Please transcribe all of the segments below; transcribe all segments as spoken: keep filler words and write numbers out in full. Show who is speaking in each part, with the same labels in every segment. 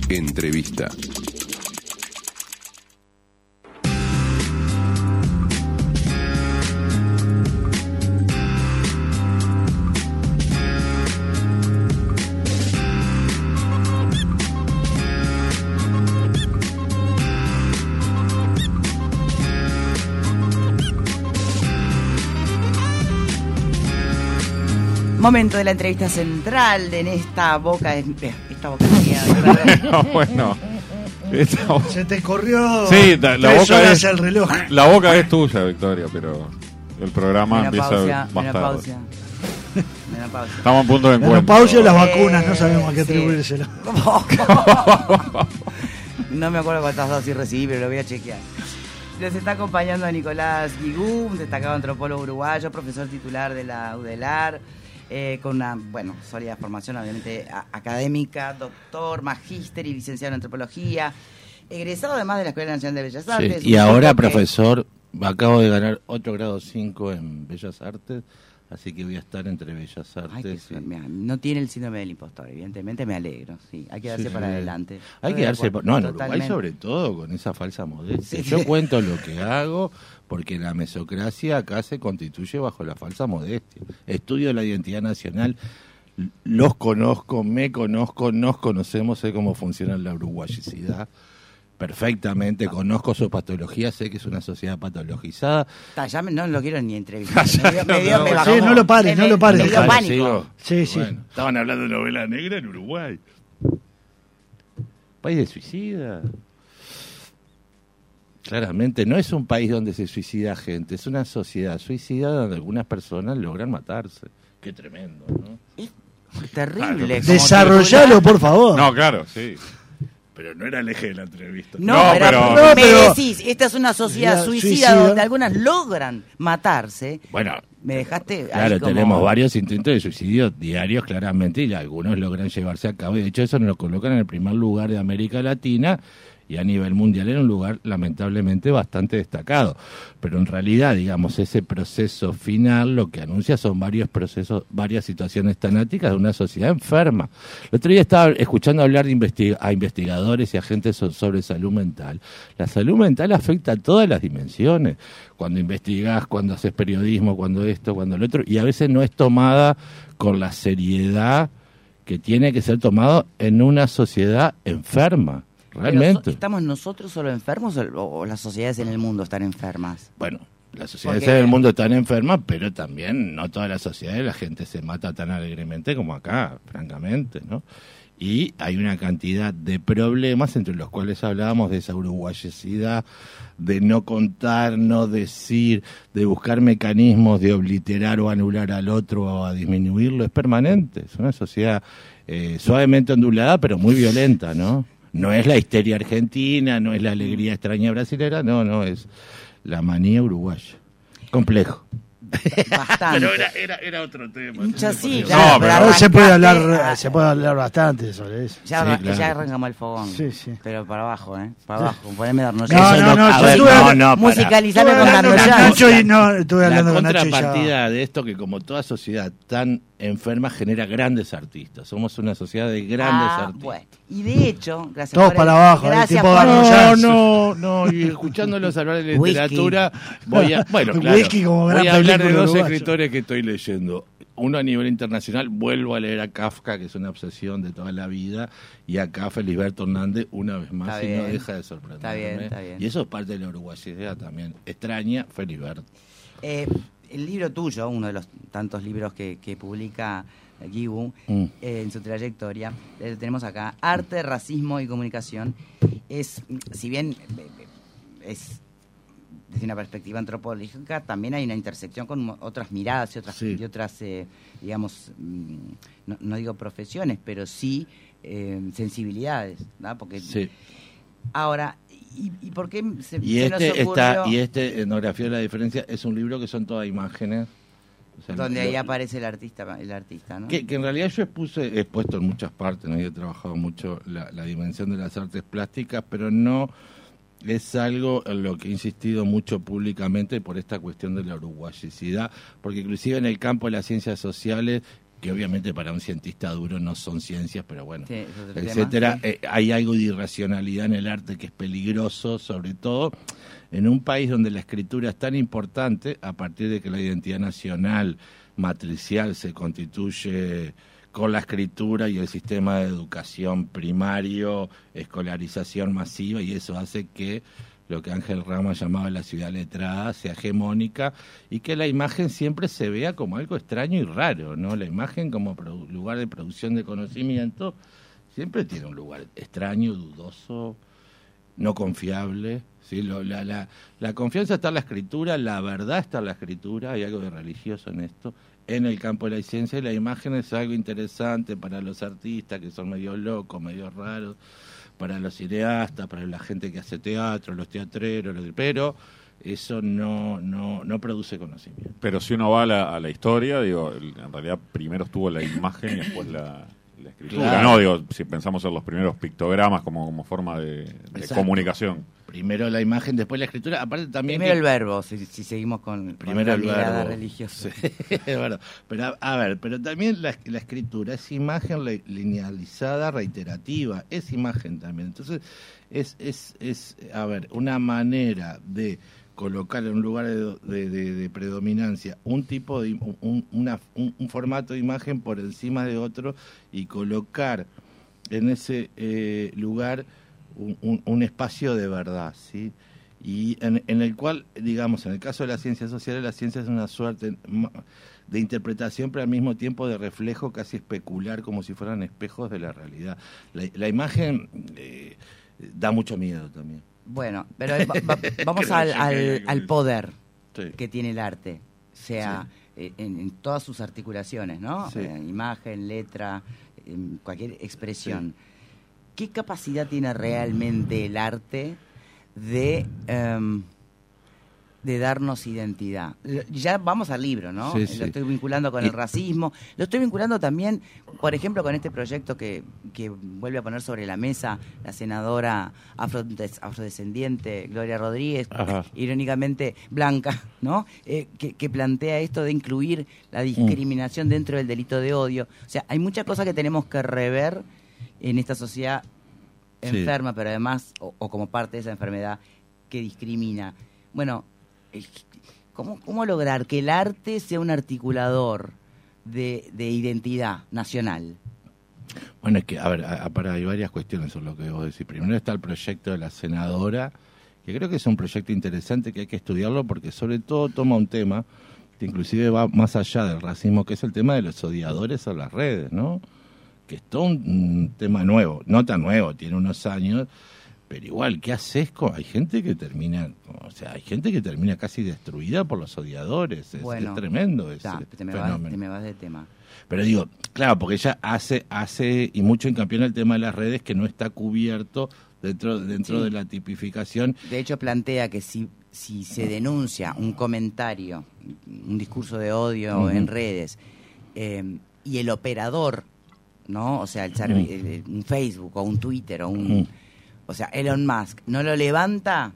Speaker 1: Entrevista.
Speaker 2: Momento de la entrevista central en esta boca de, esta boca de
Speaker 3: no, bueno. Esta...
Speaker 4: Se te corrió
Speaker 3: sí, la, la
Speaker 4: tres
Speaker 3: boca
Speaker 4: horas
Speaker 3: es,
Speaker 4: el reloj.
Speaker 3: La boca es tuya, Victoria, pero el programa empieza más
Speaker 2: menopausia.
Speaker 3: tarde. Menopausia. Estamos a punto de encuentro.
Speaker 4: Menopausia y las vacunas, eh, no sabemos a qué sí. atribuírselo.
Speaker 2: No me acuerdo cuántas dosis recibí, pero lo voy a chequear. Les está acompañando a Nicolás Guigú, un destacado antropólogo uruguayo, profesor titular de la UDELAR, eh, con una, bueno, sólida formación obviamente a, académica, doctor, magíster y licenciado en antropología, egresado además de la Escuela Nacional de Bellas Artes.
Speaker 5: Sí, y ahora, profesor, que... acabo de ganar otro grado cinco en Bellas Artes, así que voy a estar entre Bellas Artes.
Speaker 2: Ay, y... mira, no tiene el síndrome del impostor, evidentemente me alegro, sí, hay que darse sí, para sí. adelante.
Speaker 5: Hay que darse, no, en Uruguay sobre todo con esa falsa modestia. Sí. Yo cuento lo que hago porque la mesocracia acá se constituye bajo la falsa modestia. Estudio la identidad nacional, los conozco, me conozco, nos conocemos, sé cómo funciona la uruguayicidad. Perfectamente, conozco su patología, sé que es una sociedad patologizada.
Speaker 2: Ta, ya me, no lo quiero ni entrevistar. Me dio, me dio,
Speaker 4: no,
Speaker 2: me
Speaker 4: sí, no lo pares, no lo pares.
Speaker 2: Me dio pánico.
Speaker 4: Sí, sí.
Speaker 5: Bueno, estaban hablando de novela negra en Uruguay. País de suicida. Claramente, no es un país donde se suicida gente, es una sociedad suicida donde algunas personas logran matarse. Qué tremendo, ¿no?
Speaker 2: Es terrible.
Speaker 4: Claro, desarrollalo, por favor.
Speaker 3: No, claro, sí.
Speaker 5: Pero no era el eje de la entrevista.
Speaker 2: No,
Speaker 3: no
Speaker 2: pero,
Speaker 3: pero...
Speaker 2: No, me
Speaker 4: pero...
Speaker 2: decís, esta es una sociedad suicida, suicida donde algunas logran matarse.
Speaker 5: Bueno,
Speaker 2: me dejaste
Speaker 5: claro,
Speaker 2: ahí como...
Speaker 5: tenemos varios intentos de suicidio diarios, claramente, y algunos logran llevarse a cabo. Y de hecho, eso nos lo colocan en el primer lugar de América Latina y a nivel mundial en un lugar lamentablemente bastante destacado. Pero en realidad, digamos, ese proceso final lo que anuncia son varios procesos, varias situaciones tanáticas de una sociedad enferma. El otro día estaba escuchando hablar de investig- a investigadores y agentes so- sobre salud mental. La salud mental afecta a todas las dimensiones. Cuando investigás, cuando haces periodismo, cuando esto, cuando lo otro, y a veces no es tomada con la seriedad que tiene que ser tomado en una sociedad enferma. Realmente.
Speaker 2: So, ¿estamos nosotros solo enfermos o, o las sociedades en el mundo están enfermas?
Speaker 5: Bueno, las sociedades
Speaker 2: Porque...
Speaker 5: en el mundo están enfermas, pero también no todas las sociedades la gente se mata tan alegremente como acá, francamente, ¿no? Y hay una cantidad de problemas entre los cuales hablábamos de esa uruguayesidad, de no contar, no decir, de buscar mecanismos de obliterar o anular al otro o a disminuirlo. Es permanente, es una sociedad eh, suavemente ondulada, pero muy violenta, ¿no? No es la histeria argentina, no es la alegría extraña brasilera, no, no, es la manía uruguaya. Complejo.
Speaker 2: Bastante.
Speaker 5: Pero era, era, era otro tema.
Speaker 2: Mucho sí,
Speaker 3: No,
Speaker 2: claro,
Speaker 3: pero
Speaker 2: pero
Speaker 4: se puede hablar,
Speaker 2: arrancaste-
Speaker 4: se puede hablar bastante sobre eso.
Speaker 2: Ya,
Speaker 5: Sí,
Speaker 2: arran-
Speaker 5: claro.
Speaker 2: ya arrancamos el fogón.
Speaker 4: Sí, sí.
Speaker 2: Pero para abajo, ¿eh? Para abajo. Poneme darnos
Speaker 4: No,
Speaker 2: ya.
Speaker 4: no, no,
Speaker 5: a
Speaker 4: yo
Speaker 5: ver,
Speaker 4: estuve-
Speaker 5: no, no, para.
Speaker 2: Musicalizame
Speaker 4: Estuve
Speaker 2: con
Speaker 4: hablando
Speaker 2: Darnos
Speaker 4: con
Speaker 2: ya.
Speaker 4: Nacho y no, estuve
Speaker 5: La
Speaker 4: hablando con Nacho y ya.
Speaker 5: contrapartida de esto, que como toda sociedad tan enferma genera grandes artistas. Somos una sociedad de grandes
Speaker 2: Ah,
Speaker 5: artistas.
Speaker 2: bueno. Y de hecho, gracias
Speaker 4: Todos
Speaker 2: por
Speaker 4: para
Speaker 2: el-
Speaker 4: abajo, el
Speaker 2: gracias
Speaker 4: tipo
Speaker 2: por
Speaker 4: Darnos
Speaker 2: el-
Speaker 4: ya.
Speaker 5: No, no, no, y escuchándolos hablar de
Speaker 2: Whisky.
Speaker 5: literatura, voy a, bueno, claro,
Speaker 4: Whisky como gran
Speaker 5: voy a hablar de
Speaker 4: película
Speaker 5: dos
Speaker 4: uruguaya.
Speaker 5: escritores que estoy leyendo. Uno a nivel internacional, vuelvo a leer a Kafka, que es una obsesión de toda la vida, y acá Felisberto Hernández, una vez más,
Speaker 2: Está
Speaker 5: y
Speaker 2: bien.
Speaker 5: no deja de sorprenderme.
Speaker 2: Está bien, está bien.
Speaker 5: Y eso es parte de la uruguayesidad también. Extraña Felisberto.
Speaker 2: Eh, el libro tuyo, uno de los tantos libros que, que publica Guigú
Speaker 5: Mm.
Speaker 2: eh, en su trayectoria, eh, tenemos acá, Arte, Racismo y Comunicación. Es, si bien eh, es desde una perspectiva antropológica, también hay una intersección con otras miradas y otras,
Speaker 5: Sí.
Speaker 2: y otras eh, digamos, mm, no, no digo profesiones, pero sí eh, sensibilidades, ¿no? Porque
Speaker 5: Sí.
Speaker 2: ahora, ¿y, y por qué se,
Speaker 5: Y
Speaker 2: se nos
Speaker 5: este
Speaker 2: ocurrió?
Speaker 5: está, y este, Etnografía de la Diferencia, es un libro que son todas imágenes. O sea,
Speaker 2: Donde
Speaker 5: lo-
Speaker 2: ahí aparece el artista, el artista, ¿no?
Speaker 5: Que, que en realidad yo expuse, he expuesto en muchas partes, ¿no? Y he trabajado mucho la, la dimensión de las artes plásticas, pero no es algo en lo que he insistido mucho públicamente por esta cuestión de la uruguayicidad, porque inclusive en el campo de las ciencias sociales que obviamente para un cientista duro no son ciencias, pero bueno,
Speaker 2: Sí, eso es otro
Speaker 5: etcétera.
Speaker 2: tema, sí.
Speaker 5: Eh, hay algo de irracionalidad en el arte que es peligroso, sobre todo en un país donde la escritura es tan importante, a partir de que la identidad nacional matricial se constituye con la escritura y el sistema de educación primario, escolarización masiva, y eso hace que lo que Ángel Rama llamaba la ciudad letrada sea hegemónica y que la imagen siempre se vea como algo extraño y raro, ¿no? La imagen como produ- lugar de producción de conocimiento siempre tiene un lugar extraño, dudoso, no confiable. ¿Sí? Lo, la, la, la confianza está en la escritura, la verdad está en la escritura, hay algo de religioso en esto. En el campo de la ciencia, y la imagen es algo interesante para los artistas que son medio locos, medio raros, para los cineastas, para la gente que hace teatro, los teatreros, los, pero eso no, no, no produce conocimiento.
Speaker 3: Pero si uno va a la, a la historia, digo, en realidad primero estuvo la imagen y después la, la escritura.
Speaker 5: Claro.
Speaker 3: No, digo, si pensamos en los primeros pictogramas como, como forma de, de
Speaker 5: Exacto.
Speaker 3: comunicación.
Speaker 5: Primero la imagen, después la escritura. Aparte también
Speaker 2: Primero
Speaker 5: que-
Speaker 2: el verbo, si, si seguimos con,
Speaker 5: Primero
Speaker 2: con
Speaker 5: el
Speaker 2: la mirada
Speaker 5: verbo.
Speaker 2: religiosa.
Speaker 5: Sí, es verdad. Pero a, a ver, pero también la, la escritura es imagen le- linealizada, reiterativa, es imagen también. Entonces, es, es, es a ver, una manera de colocar en un lugar de, de, de- de predominancia un tipo de im- un, una- un, un formato de imagen por encima de otro y colocar en ese eh, lugar un, un, un espacio de verdad, ¿sí? Y en, en el cual, digamos, en el caso de las ciencias sociales, la ciencia es una suerte ma- de interpretación, pero al mismo tiempo de reflejo casi especular, como si fueran espejos de la realidad. La, la imagen eh, da mucho miedo también.
Speaker 2: Bueno, pero va- va- vamos
Speaker 5: Creo
Speaker 2: al,
Speaker 5: yo que hay
Speaker 2: al,
Speaker 5: algo
Speaker 2: al
Speaker 5: de-
Speaker 2: poder
Speaker 5: Sí.
Speaker 2: que tiene el arte, sea eh, en, en todas sus articulaciones, ¿no?
Speaker 5: Sí.
Speaker 2: Eh, imagen, letra, en cualquier expresión. ¿Qué capacidad tiene realmente el arte de, em, de darnos identidad? Lo- Ya vamos al libro, ¿no?
Speaker 5: Sí,
Speaker 2: Lo
Speaker 5: sí.
Speaker 2: estoy vinculando con
Speaker 5: Y-
Speaker 2: el racismo, lo estoy vinculando también, por ejemplo, con este proyecto que, que vuelve a poner sobre la mesa la senadora afrodes- afrodescendiente Gloria Rodríguez,
Speaker 5: Ajá.
Speaker 2: irónicamente blanca, ¿no? Eh, que, que plantea esto de incluir la discriminación dentro del delito de odio. O sea, hay muchas cosas que tenemos que rever en esta sociedad
Speaker 5: Sí.
Speaker 2: enferma, pero además, o, o como parte de esa enfermedad que discrimina. Bueno, eh, ¿cómo, cómo lograr que el arte sea un articulador de, de identidad nacional?
Speaker 5: Bueno, es que, a ver, a- a- para, hay varias cuestiones sobre lo que vos decís. Primero está el proyecto de la senadora, que creo que es un proyecto interesante que hay que estudiarlo porque sobre todo toma un tema que inclusive va más allá del racismo, que es el tema de los odiadores en las redes, ¿no? Que es todo un, un tema nuevo, no tan nuevo, tiene unos años, pero igual, ¿qué haces con...? Hay gente que termina, o sea, hay gente que termina casi destruida por los odiadores, es,
Speaker 2: Bueno,
Speaker 5: es tremendo ese
Speaker 2: Ya, te, me vas,
Speaker 5: fenómeno.
Speaker 2: te me vas de tema.
Speaker 5: Pero digo, claro, porque ella hace, hace y mucho hincapié en el tema de las redes que no está cubierto dentro, dentro
Speaker 2: Sí.
Speaker 5: de la tipificación.
Speaker 2: De hecho, plantea que si, si se denuncia un comentario, un discurso de odio
Speaker 5: Ujú.
Speaker 2: en redes, eh, y el operador, ¿no? O sea, el servi-
Speaker 5: Ujú.
Speaker 2: el- un Facebook o un Twitter o un...
Speaker 5: Ujú.
Speaker 2: O sea, Elon Musk no lo levanta,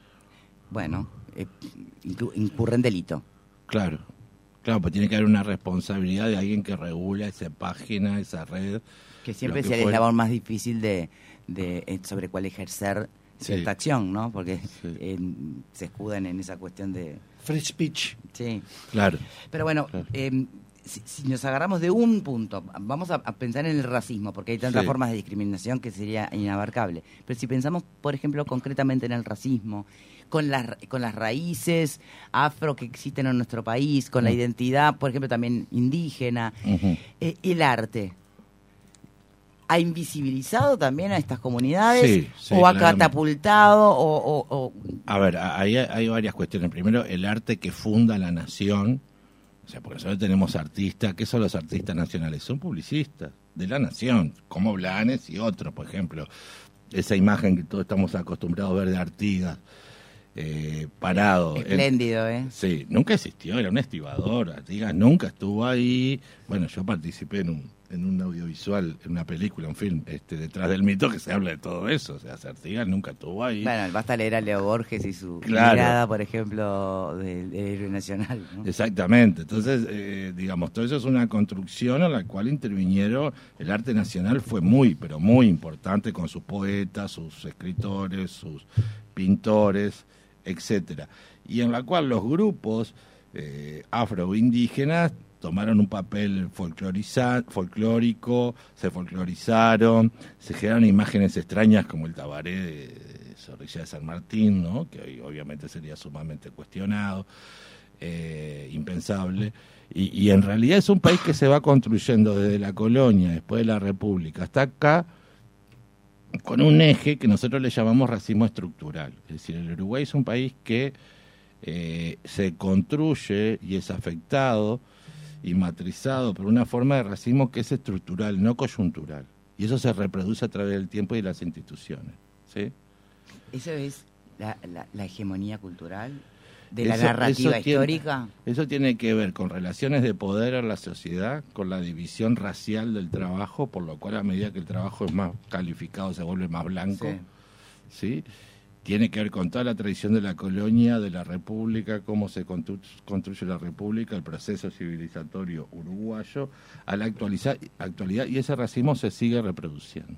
Speaker 2: bueno, eh, inclu- incurre en delito.
Speaker 5: Claro, claro, pues tiene que haber una responsabilidad de alguien que regula esa página, esa red.
Speaker 2: Que siempre
Speaker 5: Lo
Speaker 2: es
Speaker 5: que
Speaker 2: el
Speaker 5: fue-
Speaker 2: eslabón más difícil de, de eh, sobre cuál ejercer
Speaker 5: Sí.
Speaker 2: cierta acción, ¿no? Porque
Speaker 5: Sí.
Speaker 2: eh, se escudan en esa cuestión de...
Speaker 4: Free speech.
Speaker 2: Sí.
Speaker 5: Claro,
Speaker 2: Pero bueno,
Speaker 5: Claro.
Speaker 2: eh, si, si nos agarramos de un punto, vamos a, a pensar en el racismo, porque hay tantas
Speaker 5: Sí.
Speaker 2: formas de discriminación que sería inabarcable. Pero si pensamos, por ejemplo, concretamente en el racismo, con las, con las raíces afro que existen en nuestro país, con la
Speaker 5: Mm.
Speaker 2: identidad, por ejemplo, también indígena,
Speaker 5: ujú.
Speaker 2: eh, el arte. ¿Ha invisibilizado también a estas comunidades?
Speaker 5: Sí, sí,
Speaker 2: ¿O ha
Speaker 5: claramente.
Speaker 2: catapultado? O, o- o-
Speaker 5: A ver, a- ahí hay, hay varias cuestiones. Primero, el arte que funda la nación. O sea, porque nosotros tenemos artistas. ¿Qué son los artistas nacionales? Son publicistas de la nación, como Blanes y otros, por ejemplo. Esa imagen que todos estamos acostumbrados a ver de Artigas, eh, parado. en-
Speaker 2: espléndido, ¿eh?
Speaker 5: Sí, nunca existió, era un estibador. Artigas nunca estuvo ahí. Bueno, yo participé en un, en un audiovisual, en una película, un film, este, detrás del mito, que se habla de todo eso. O sea, Artigas nunca estuvo ahí.
Speaker 2: Bueno, basta leer a Leo Borges y su
Speaker 5: Claro.
Speaker 2: mirada, por ejemplo, del, del héroe nacional, ¿no?
Speaker 5: Exactamente. Entonces, eh, digamos, todo eso es una construcción en la cual intervinieron. El arte nacional fue muy, pero muy importante con sus poetas, sus escritores, sus pintores, etcétera. Y en la cual los grupos eh, afroindígenas tomaron un papel folcloriza- folclórico, se folclorizaron, se generaron imágenes extrañas como el tabaré de, de Zorrilla de San Martín, ¿no? Que hoy obviamente sería sumamente cuestionado, eh, impensable. Y, y en realidad es un país que se va construyendo desde la colonia, después de la República, hasta acá, con un eje que nosotros le llamamos racismo estructural. Es decir, el Uruguay es un país que eh, se construye y es afectado y matrizado por una forma de racismo que es estructural, no coyuntural. Y eso se reproduce a través del tiempo y de las instituciones. ¿Sí?
Speaker 2: ¿Eso es la, la, la hegemonía cultural de la
Speaker 5: Eso-
Speaker 2: narrativa
Speaker 5: eso tiene-
Speaker 2: histórica?
Speaker 5: Eso tiene que ver con relaciones de poder en la sociedad, con la división racial del trabajo, por lo cual a medida que el trabajo es más calificado se vuelve más blanco.
Speaker 2: Sí.
Speaker 5: ¿Sí? Tiene que ver con toda la tradición de la colonia, de la república, cómo se constru- construye la república, el proceso civilizatorio uruguayo, a la actualiza- actualidad, y ese racismo se sigue reproduciendo.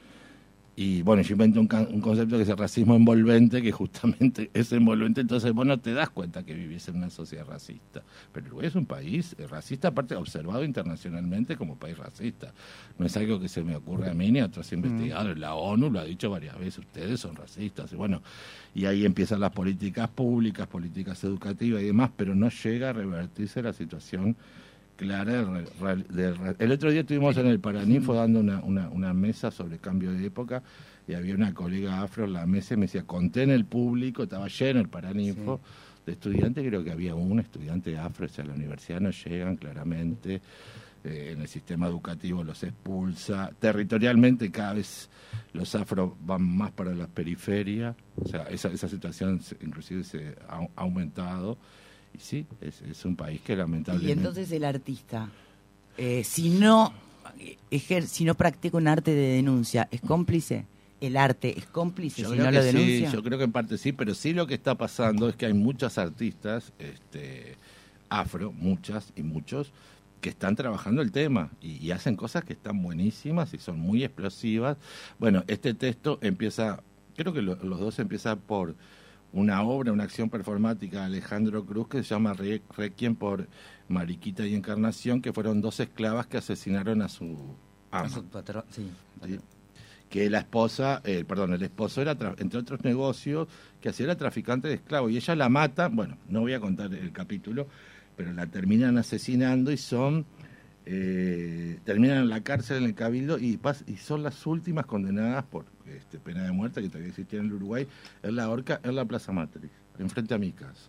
Speaker 5: Y bueno, yo inventé un, ca- un concepto que es el racismo envolvente, que justamente es envolvente, entonces vos no te das cuenta que vivís en una sociedad racista. Pero Uruguay es un país eh, racista, aparte observado internacionalmente como país racista. No es algo que se me ocurre a mí ni a otros investigadores. La ONU lo ha dicho varias veces, ustedes son racistas. Y bueno, y ahí empiezan las políticas públicas, políticas educativas y demás, pero no llega a revertirse la situación clara. De, re- de re- el otro día estuvimos en el Paraninfo dando una, una, una mesa sobre cambio de época y había una colega afro en la mesa y me decía, conté en el público, estaba lleno el Paraninfo de estudiantes, creo que había un estudiante afro, o sea, a la universidad no llegan claramente, eh, en el sistema educativo los expulsa, territorialmente cada vez los afro van más para las periferias, o sea, esa, esa situación se- inclusive se ha, ha aumentado. Y sí, es, es un país que lamentablemente...
Speaker 2: Y entonces el artista, eh, si no ejer- si no practica un arte de denuncia, ¿es cómplice? ¿El arte es cómplice
Speaker 5: Yo
Speaker 2: si
Speaker 5: creo
Speaker 2: no
Speaker 5: que
Speaker 2: lo
Speaker 5: sí,
Speaker 2: denuncia?
Speaker 5: yo creo que en parte sí, pero sí lo que está pasando es que hay muchas artistas este, afro, muchas y muchos, que están trabajando el tema y, y hacen cosas que están buenísimas y son muy explosivas. Bueno, este texto empieza, creo que lo- los dos empiezan por una obra, una acción performática de Alejandro Cruz que se llama Re- Requiem por Mariquita y Encarnación, que fueron dos esclavas que asesinaron a su ama.
Speaker 2: Su patrón, sí,
Speaker 5: ¿Sí? Que la esposa, eh, perdón, el esposo era, tra- entre otros negocios, que hacía era traficante de esclavos, y ella la mata, bueno, no voy a contar el capítulo, pero la terminan asesinando y son, eh, terminan en la cárcel, en el Cabildo, y, pas- y son las últimas condenadas por este, pena de muerte, que todavía existía en el Uruguay, en la horca, en la Plaza Matriz, enfrente a mi casa.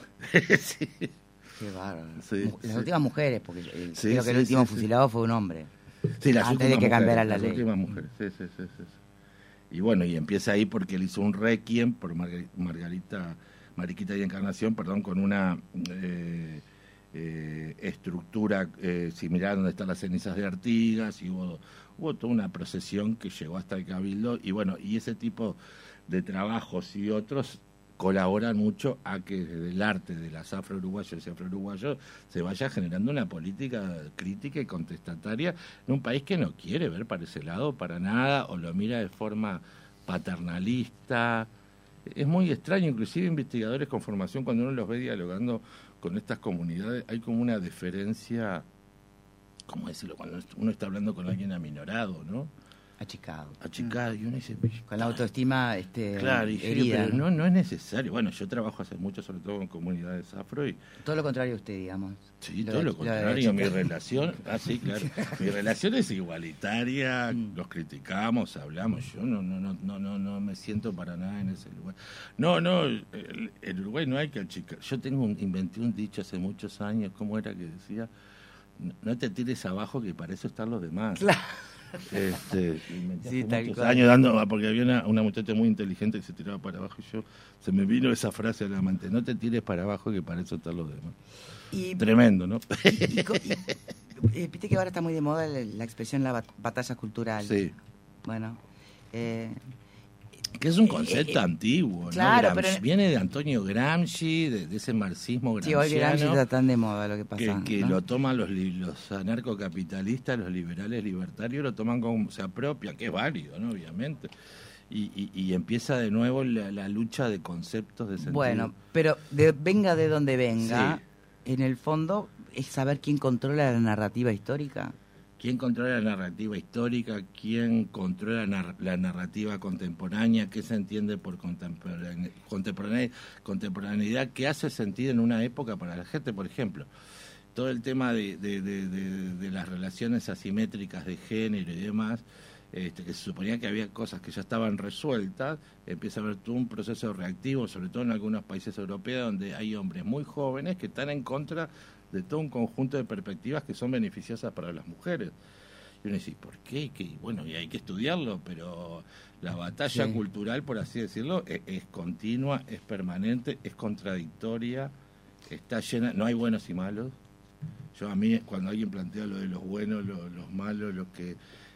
Speaker 5: Sí.
Speaker 2: Qué bárbaro.
Speaker 5: Sí,
Speaker 2: Mu- Las
Speaker 5: sí.
Speaker 2: últimas mujeres, porque eh,
Speaker 5: Sí,
Speaker 2: creo que el
Speaker 5: sí,
Speaker 2: último
Speaker 5: sí, sí.
Speaker 2: fusilado fue un hombre.
Speaker 5: Sí, las
Speaker 2: Antes de
Speaker 5: últimas
Speaker 2: que cambiara
Speaker 5: mujeres,
Speaker 2: la
Speaker 5: las
Speaker 2: ley.
Speaker 5: últimas mujeres, sí, sí, sí, sí, sí. Y bueno, y empieza ahí porque él hizo un requiem por Margar- Margarita, Mariquita y Encarnación, perdón, con una eh, eh, estructura eh, similar donde están las cenizas de Artigas, y hubo, hubo toda una procesión que llegó hasta el Cabildo, y bueno, y ese tipo de trabajos y otros colaboran mucho a que desde el arte de las afro-uruguayos y afro-uruguayos se vaya generando una política crítica y contestataria en un país que no quiere ver para ese lado para nada, o lo mira de forma paternalista. Es muy extraño, inclusive investigadores con formación, cuando uno los ve dialogando con estas comunidades, hay como una deferencia, ¿cómo decirlo? Cuando uno está hablando con alguien aminorado, ¿no?
Speaker 2: Achicado.
Speaker 5: Achicado, y uno dice...
Speaker 2: Con la autoestima este,
Speaker 5: Claro, y dije,
Speaker 2: herida.
Speaker 5: pero no, no es necesario. Bueno, yo trabajo hace mucho, sobre todo con comunidades afro, y
Speaker 2: Todo lo contrario a usted, digamos.
Speaker 5: sí,
Speaker 2: Lo
Speaker 5: todo
Speaker 2: de-
Speaker 5: lo
Speaker 2: lo de
Speaker 5: contrario. Mi
Speaker 2: achicar.
Speaker 5: relación, ah, sí, claro. Mi relación es igualitaria,
Speaker 2: Mm.
Speaker 5: los criticamos, hablamos. Yo no, no, no, no, no, no me siento para nada en ese lugar. No, no, el, el Uruguay no hay que achicar. Yo tengo un, inventé un dicho hace muchos años, ¿cómo era que decía? No, no te tires abajo, que para eso están los demás.
Speaker 2: Claro.
Speaker 5: Este, inventé
Speaker 2: Sí,
Speaker 5: hace
Speaker 2: tal
Speaker 5: muchos
Speaker 2: cual.
Speaker 5: años dando, porque había una, una muchacha muy inteligente que se tiraba para abajo, y yo, se me vino esa frase a la mente, no te tires para abajo, que para eso están los demás.
Speaker 2: Y,
Speaker 5: Tremendo, ¿no?
Speaker 2: y co- y eh, viste que ahora está muy de moda la, la expresión la bat- batalla cultural.
Speaker 5: Sí.
Speaker 2: Bueno, eh,
Speaker 5: Que es un concepto
Speaker 2: Eh, eh,
Speaker 5: antiguo,
Speaker 2: claro,
Speaker 5: ¿no? Gramsci-
Speaker 2: pero-
Speaker 5: Viene de Antonio Gramsci, de, de ese marxismo
Speaker 2: sí, hoy Gramsci
Speaker 5: gramsciano,
Speaker 2: está tan de moda lo que pasa.
Speaker 5: que, que
Speaker 2: ¿no?
Speaker 5: lo toman los, li- los anarcocapitalistas, los liberales libertarios, lo toman como se apropia, que es válido, ¿no? Obviamente. Y, y, y empieza de nuevo la, la lucha de conceptos de sentido.
Speaker 2: Bueno, pero de- venga de donde venga, en el fondo es saber quién controla la narrativa histórica.
Speaker 5: ¿Quién controla la narrativa histórica? ¿Quién controla la, nar- la narrativa contemporánea? ¿Qué se entiende por contemporane- contemporane- contemporaneidad? ¿Qué hace sentido en una época para la gente? Por ejemplo, todo el tema de, de, de, de, de las relaciones asimétricas de género y demás, este, que se suponía que había cosas que ya estaban resueltas, empieza a haber todo un proceso reactivo, sobre todo en algunos países europeos, donde hay hombres muy jóvenes que están en contra de todo un conjunto de perspectivas que son beneficiosas para las mujeres. Y uno dice, ¿por qué? Que, bueno, y hay que estudiarlo, pero la batalla
Speaker 2: Sí.
Speaker 5: cultural, por así decirlo, es, es continua, es permanente, es contradictoria, está llena, no hay buenos y malos. Yo a mí, cuando alguien plantea lo de los buenos, lo- los malos, los que...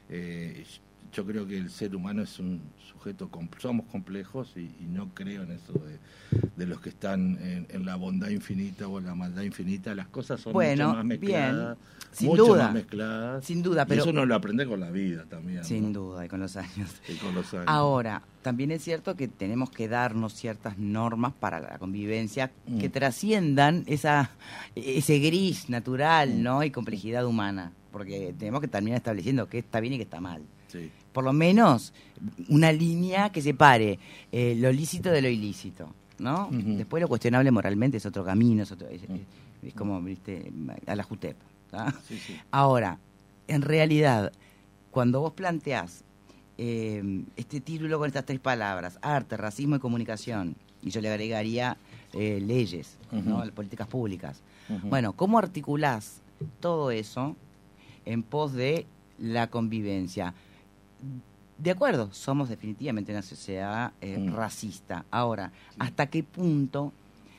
Speaker 5: Eh, yo creo que el ser humano es un sujeto, com- somos complejos y, y no creo en eso de, de los que están en, en la bondad infinita o en la maldad infinita. Las cosas son
Speaker 2: Bueno,
Speaker 5: mucho más mezcladas,
Speaker 2: bien, sin
Speaker 5: mucho
Speaker 2: duda.
Speaker 5: más mezcladas.
Speaker 2: Sin duda,
Speaker 5: Y
Speaker 2: pero-
Speaker 5: eso uno lo aprende con la vida también.
Speaker 2: Sin
Speaker 5: ¿no?
Speaker 2: duda, y con los años.
Speaker 5: Y con los años.
Speaker 2: Ahora, también es cierto que tenemos que darnos ciertas normas para la convivencia
Speaker 5: Mm.
Speaker 2: que trasciendan esa ese gris natural,
Speaker 5: Mm.
Speaker 2: ¿no? Y complejidad humana, porque tenemos que terminar estableciendo qué está bien y qué está mal.
Speaker 5: Sí.
Speaker 2: Por lo menos una línea que separe eh, lo lícito de lo ilícito, ¿no?
Speaker 5: Ujú.
Speaker 2: Después lo cuestionable moralmente es otro camino, es, otro, es,
Speaker 5: Mm.
Speaker 2: es como, viste, a la Jutep. ¿tá?
Speaker 5: Sí, sí.
Speaker 2: Ahora, en realidad, cuando vos planteás eh, este título con estas tres palabras, arte, racismo y comunicación, y yo le agregaría eh, leyes, ¿no?
Speaker 5: Ujú.
Speaker 2: Políticas públicas.
Speaker 5: Ujú.
Speaker 2: Bueno, ¿cómo articulás todo eso en pos de la convivencia? De acuerdo, somos definitivamente una sociedad eh,
Speaker 5: Mm.
Speaker 2: racista. Ahora, ¿hasta qué punto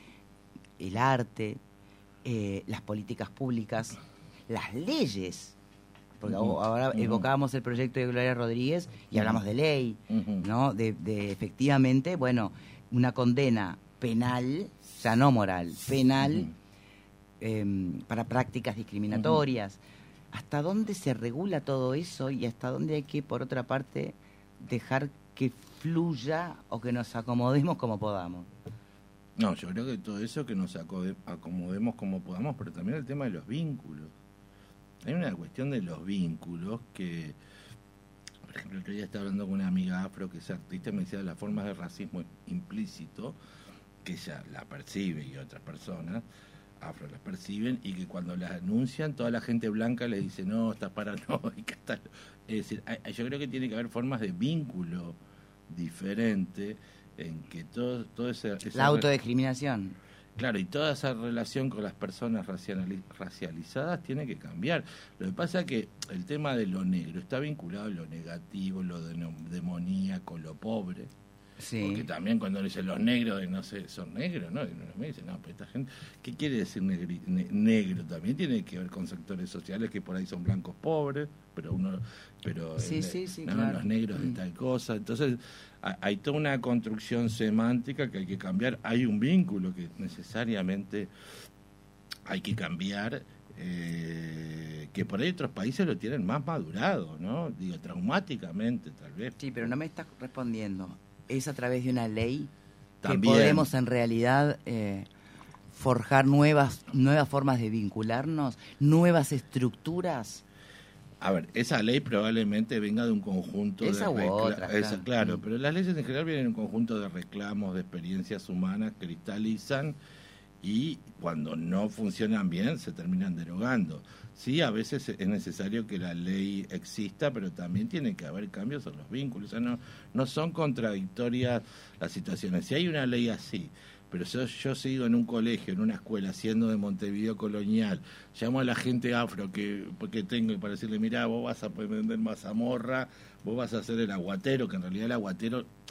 Speaker 2: el arte, eh, las políticas públicas, las leyes, porque
Speaker 5: Ujú,
Speaker 2: ahora
Speaker 5: ujú.
Speaker 2: evocábamos el proyecto de Gloria Rodríguez y
Speaker 5: Ujú.
Speaker 2: hablamos de ley,
Speaker 5: Ujú.
Speaker 2: ¿no? De, de efectivamente, bueno, una condena penal, ya no moral, penal,
Speaker 5: Ujú.
Speaker 2: eh, para prácticas discriminatorias. ¿Hasta dónde se regula todo eso y hasta dónde hay que, por otra parte, dejar que fluya o que nos acomodemos como podamos?
Speaker 5: No, yo creo que todo eso que nos acode- acomodemos como podamos, pero también el tema de los vínculos. Hay una cuestión de los vínculos que, por ejemplo, el otro día estaba hablando con una amiga afro que es artista y me decía las formas de racismo implícito, que ella la percibe y otras personas afro las perciben, y que cuando las anuncian toda la gente blanca les dice, no, estás paranoica, estás... Es decir, hay- yo creo que tiene que haber formas de vínculo diferente en que todo, todo ese... esa
Speaker 2: La autodiscriminación.
Speaker 5: Claro, y toda esa relación con las personas raciali- racializadas tiene que cambiar. Lo que pasa es que el tema de lo negro está vinculado a lo negativo, lo deno- demoníaco, lo pobre.
Speaker 2: Sí.
Speaker 5: Porque también cuando dicen los negros, de no sé, son negros, ¿no? Y uno me dice, no, pero esta gente, ¿qué quiere decir negri- ne- negro? También tiene que ver con sectores sociales que por ahí son blancos pobres, pero uno, pero
Speaker 2: Sí,
Speaker 5: eh,
Speaker 2: sí, sí,
Speaker 5: ¿no?
Speaker 2: claro.
Speaker 5: Los negros de
Speaker 2: Mm.
Speaker 5: tal cosa. Entonces, ha- hay toda una construcción semántica que hay que cambiar. Hay un vínculo que necesariamente hay que cambiar. Eh, que por ahí otros países lo tienen más madurado, ¿no? Digo, traumáticamente, tal vez.
Speaker 2: Sí, pero no me estás respondiendo. ¿Es a través de una ley
Speaker 5: También.
Speaker 2: que podemos en realidad eh, forjar nuevas, nuevas formas de vincularnos, nuevas estructuras?
Speaker 5: A ver, esa ley probablemente venga de un conjunto
Speaker 2: Esa
Speaker 5: de
Speaker 2: u
Speaker 5: recla-
Speaker 2: otra,
Speaker 5: esa,
Speaker 2: claro.
Speaker 5: claro,
Speaker 2: Mm.
Speaker 5: pero las leyes en general vienen en un conjunto de reclamos, de experiencias humanas, cristalizan y cuando no funcionan bien se terminan derogando. Sí, a veces es necesario que la ley exista, pero también tiene que haber cambios en los vínculos. O sea, no, no son contradictorias las situaciones. Si hay una ley así, pero yo, yo sigo en un colegio, en una escuela, siendo de Montevideo colonial, llamo a la gente afro que porque tengo para decirle, mirá, vos vas a vender mazamorra, vos vas a hacer el aguatero, que en realidad el aguatero,